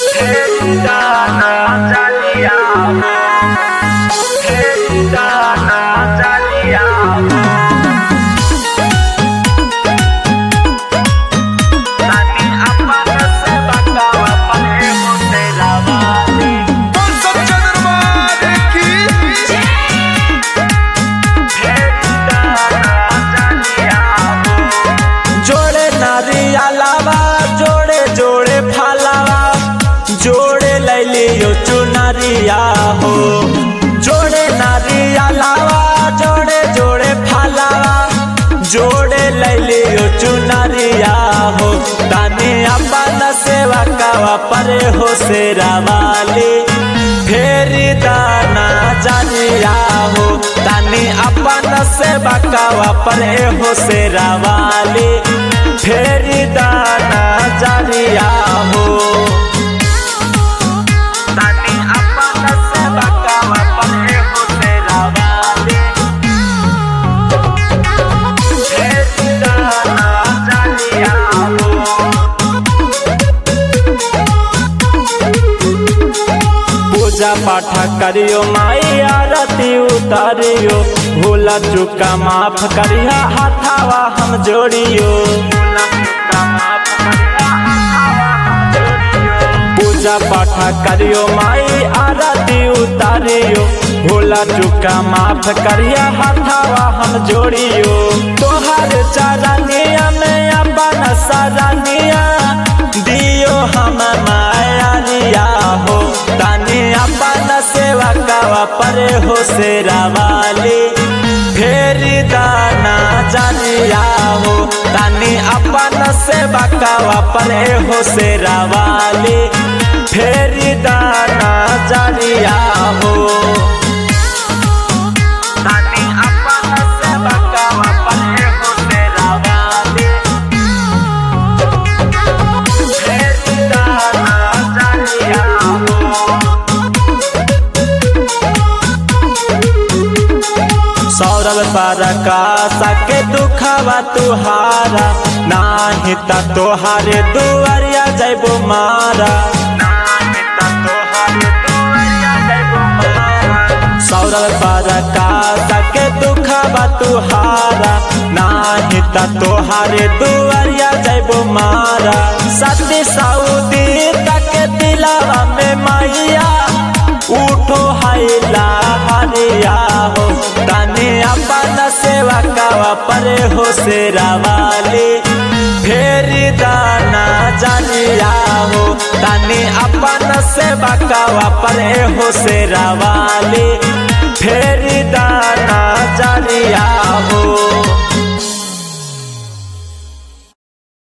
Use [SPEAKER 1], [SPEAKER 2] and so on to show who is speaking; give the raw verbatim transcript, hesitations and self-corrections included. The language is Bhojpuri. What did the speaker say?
[SPEAKER 1] दाना जालिया फेरी दाना जालिया तानी अपन से बकावा पने मुझे लावाली
[SPEAKER 2] बोल सच्चा दरबार की
[SPEAKER 1] फेरी दाना जालिया जोड़े नारियलावा जोड़े जोड़े फलावा जोड़े लैलियो चुनरिया हो जोड़े नारियलावा जोड़े जोड़े फलावा जोड़े लैलियो चुनरिया हो तानी अपन सेवा कावा परे हो शेरा वाली फेरी दाना जानिया हो तानी अपन सेवा कावा परे हो शेरा वाली फेरी दाना जानिया हो तानी अपन से बकावा पने हो तेरा वाली फेरी दाना जालिया हो पूजा पाठ करियो माई आरती उतारियो भूला चुका माफ करिया हाथावा हम जोड़ियो भूला चुका माफ करिया हाथावा हम जोड़ियो पूजा पाठ करियो माई आरती उतारियो भूला चुका माफ करिया हाथावा हम जोड़ियो तोहर चरनिया में अपन सरनिया दियो हम माया लिया हो तानी अपन सेवा कावा परे हो शेरा वाली फेरी दाना जानिया हो तानी अपन सेवा कावा परे हो शेरा वाली फेरी दाना जानिया हो तानी अपन सेवा कावा परे हो शेरा वाली फेरी दाना जानिया हो सौरभ परकाश के दुखवा तुहारा नाही ता तोहारे दुआरिया जैबो मारा नाही ता तोहारे दुआरिया जैबो मारा सौरभ परकाश के दुखवा तुहारा नाही ता तोहारे दुआरिया जैबो मारा सती सऊदी तक दिलावा में मैया उठो हैला हरिया हो तानी अपन सेवा कावा परे हो शेरा वाली फेरी दाना जानिया हो तानी अपन सेवा कावा परे हो शेरा वाली